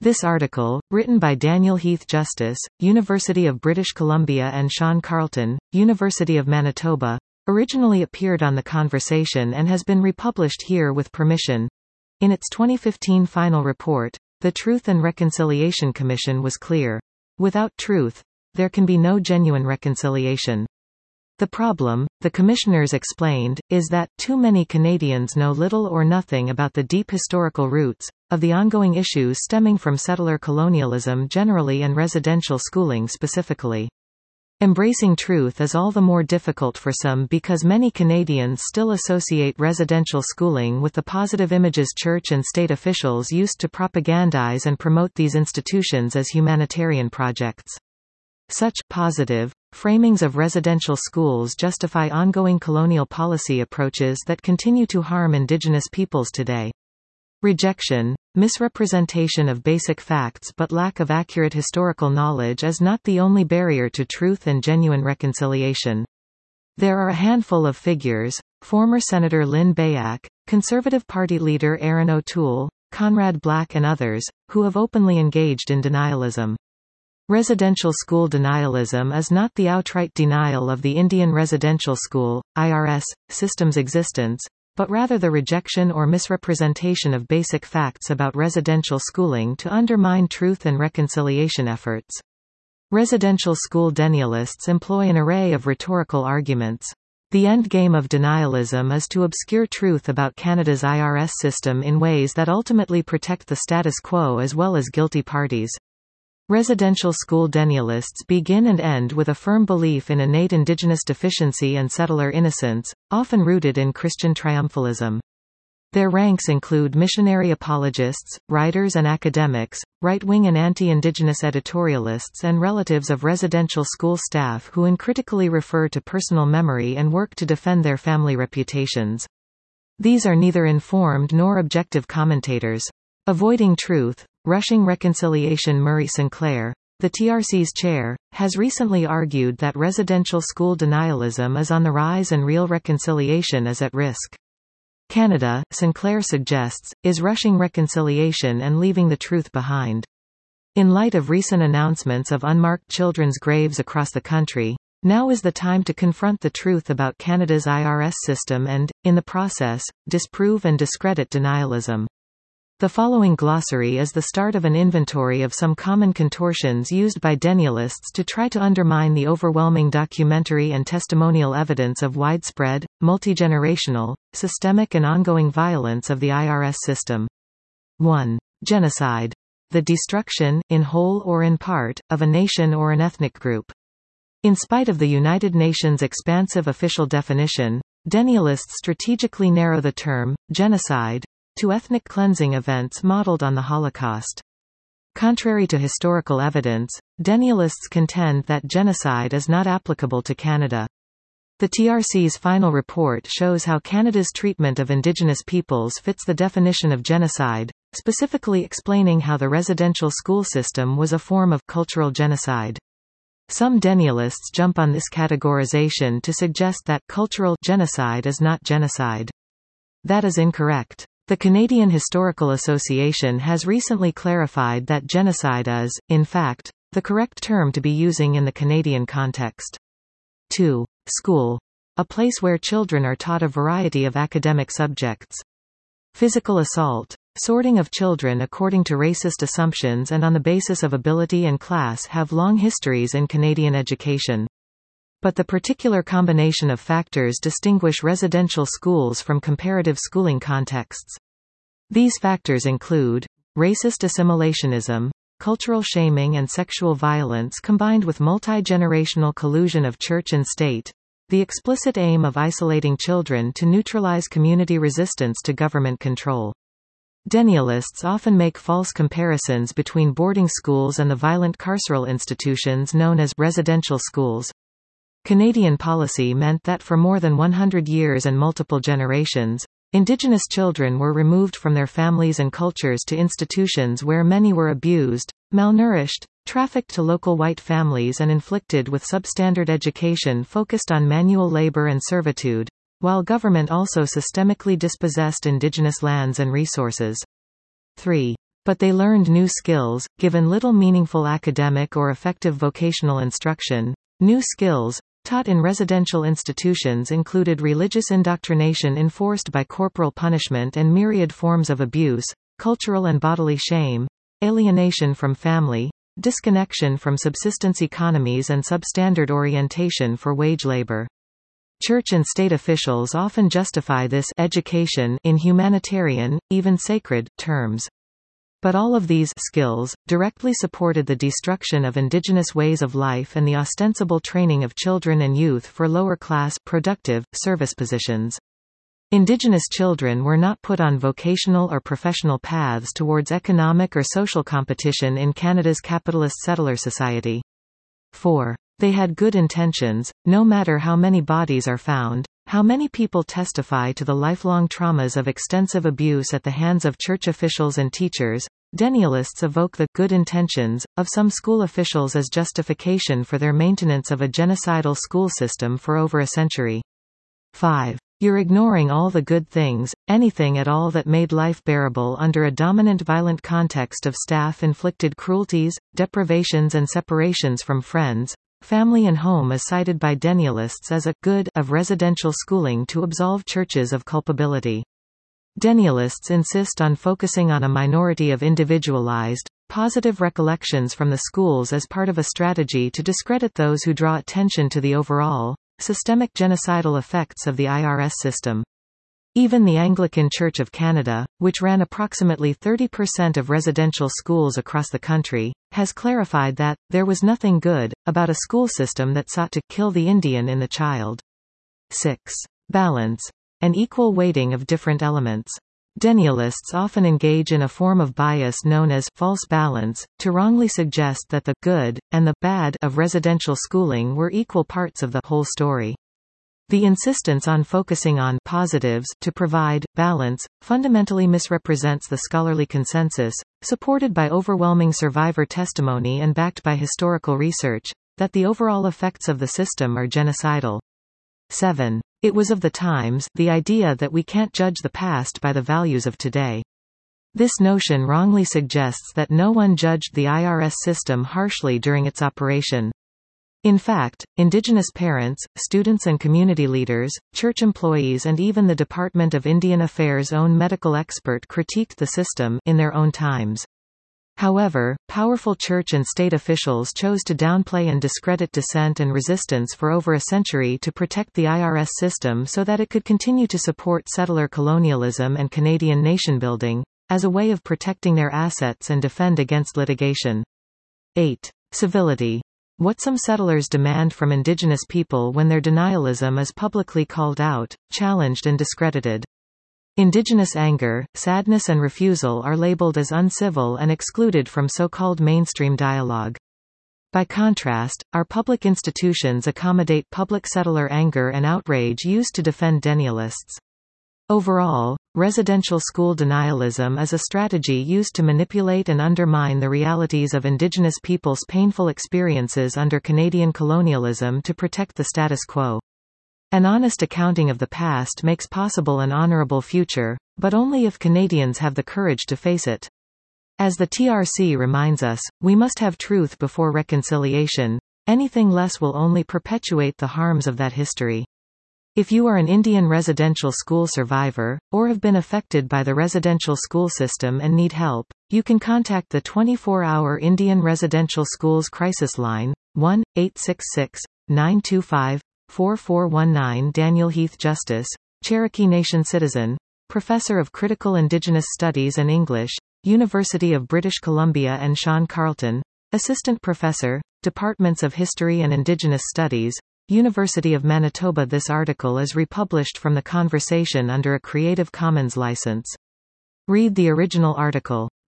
This article, written by Daniel Heath Justice, University of British Columbia, and Sean Carlton, University of Manitoba, originally appeared on The Conversation and has been republished here with permission. In its 2015 final report, the Truth and Reconciliation Commission was clear. Without truth, there can be no genuine reconciliation. The problem, the commissioners explained, is that too many Canadians know little or nothing about the deep historical roots of the ongoing issues stemming from settler colonialism generally and residential schooling specifically. Embracing truth is all the more difficult for some because many Canadians still associate residential schooling with the positive images church and state officials used to propagandize and promote these institutions as humanitarian projects. Such positive framings of residential schools justify ongoing colonial policy approaches that continue to harm Indigenous peoples today. Rejection, misrepresentation of basic facts but lack of accurate historical knowledge is not the only barrier to truth and genuine reconciliation. There are a handful of figures, former Senator Lynn Bayak, Conservative Party leader Aaron O'Toole, Conrad Black and others, who have openly engaged in denialism. Residential school denialism is not the outright denial of the Indian Residential School, IRS, system's existence, but rather the rejection or misrepresentation of basic facts about residential schooling to undermine truth and reconciliation efforts. Residential school denialists employ an array of rhetorical arguments. The end game of denialism is to obscure truth about Canada's IRS system in ways that ultimately protect the status quo as well as guilty parties. Residential school denialists begin and end with a firm belief in innate Indigenous deficiency and settler innocence, often rooted in Christian triumphalism. Their ranks include missionary apologists, writers and academics, right-wing and anti-Indigenous editorialists and relatives of residential school staff who uncritically refer to personal memory and work to defend their family reputations. These are neither informed nor objective commentators. Avoiding truth, rushing reconciliation. Murray Sinclair, the TRC's chair, has recently argued that residential school denialism is on the rise and real reconciliation is at risk. Canada, Sinclair suggests, is rushing reconciliation and leaving the truth behind. In light of recent announcements of unmarked children's graves across the country, now is the time to confront the truth about Canada's IRS system and, in the process, disprove and discredit denialism. The following glossary is the start of an inventory of some common contortions used by denialists to try to undermine the overwhelming documentary and testimonial evidence of widespread, multigenerational, systemic and ongoing violence of the IRS system. 1. Genocide. The destruction, in whole or in part, of a nation or an ethnic group. In spite of the United Nations' expansive official definition, denialists strategically narrow the term, genocide, to ethnic cleansing events modeled on the Holocaust. Contrary to historical evidence, denialists contend that genocide is not applicable to Canada. The TRC's final report shows how Canada's treatment of Indigenous peoples fits the definition of genocide, specifically explaining how the residential school system was a form of cultural genocide. Some denialists jump on this categorization to suggest that cultural genocide is not genocide. That is incorrect. The Canadian Historical Association has recently clarified that genocide is, in fact, the correct term to be using in the Canadian context. 2. School. A place where children are taught a variety of academic subjects. Physical assault, sorting of children according to racist assumptions and on the basis of ability and class have long histories in Canadian education. But the particular combination of factors distinguish residential schools from comparative schooling contexts. These factors include racist assimilationism, cultural shaming and sexual violence combined with multi-generational collusion of church and state, the explicit aim of isolating children to neutralize community resistance to government control. Denialists often make false comparisons between boarding schools and the violent carceral institutions known as residential schools. Canadian policy meant that for more than 100 years and multiple generations, Indigenous children were removed from their families and cultures to institutions where many were abused, malnourished, trafficked to local white families and inflicted with substandard education focused on manual labor and servitude, while government also systemically dispossessed Indigenous lands and resources. 3. But they learned new skills, given little meaningful academic or effective vocational instruction. New skills, taught in residential institutions included religious indoctrination enforced by corporal punishment and myriad forms of abuse, cultural and bodily shame, alienation from family, disconnection from subsistence economies and substandard orientation for wage labor. Church and state officials often justify this education in humanitarian, even sacred, terms. But all of these skills directly supported the destruction of indigenous ways of life and the ostensible training of children and youth for lower-class, productive, service positions. Indigenous children were not put on vocational or professional paths towards economic or social competition in Canada's capitalist settler society. 4. They had good intentions, no matter how many bodies are found, how many people testify to the lifelong traumas of extensive abuse at the hands of church officials and teachers. Denialists evoke the good intentions of some school officials as justification for their maintenance of a genocidal school system for over a century. 5. You're ignoring all the good things, anything at all that made life bearable under a dominant violent context of staff-inflicted cruelties, deprivations and separations from friends. Family and home is cited by denialists as a good of residential schooling to absolve churches of culpability. Denialists insist on focusing on a minority of individualized, positive recollections from the schools as part of a strategy to discredit those who draw attention to the overall, systemic genocidal effects of the IRS system. Even the Anglican Church of Canada, which ran approximately 30% of residential schools across the country, has clarified that there was nothing good about a school system that sought to kill the Indian in the child. 6. Balance. An equal weighting of different elements. Denialists often engage in a form of bias known as false balance, to wrongly suggest that the good and the bad of residential schooling were equal parts of the whole story. The insistence on focusing on positives to provide balance fundamentally misrepresents the scholarly consensus, supported by overwhelming survivor testimony and backed by historical research, that the overall effects of the system are genocidal. 7. It was of the times, the idea that we can't judge the past by the values of today. This notion wrongly suggests that no one judged the IRS system harshly during its operation. In fact, Indigenous parents, students and community leaders, church employees and even the Department of Indian Affairs' own medical expert critiqued the system in their own times. However, powerful church and state officials chose to downplay and discredit dissent and resistance for over a century to protect the IRS system so that it could continue to support settler colonialism and Canadian nation-building, as a way of protecting their assets and defend against litigation. 8. Civility. What some settlers demand from Indigenous people when their denialism is publicly called out, challenged and discredited. Indigenous anger, sadness and refusal are labeled as uncivil and excluded from so-called mainstream dialogue. By contrast, our public institutions accommodate public settler anger and outrage used to defend denialists. Overall, residential school denialism is a strategy used to manipulate and undermine the realities of Indigenous peoples' painful experiences under Canadian colonialism to protect the status quo. An honest accounting of the past makes possible an honourable future, but only if Canadians have the courage to face it. As the TRC reminds us, we must have truth before reconciliation. Anything less will only perpetuate the harms of that history. If you are an Indian residential school survivor, or have been affected by the residential school system and need help, you can contact the 24-hour Indian Residential Schools Crisis Line, 1-866-925-4419. Daniel Heath Justice, Cherokee Nation citizen, Professor of Critical Indigenous Studies and English, University of British Columbia and Sean Carleton, Assistant Professor, Departments of History and Indigenous Studies, University of Manitoba. This article is republished from The Conversation under a Creative Commons license. Read the original article.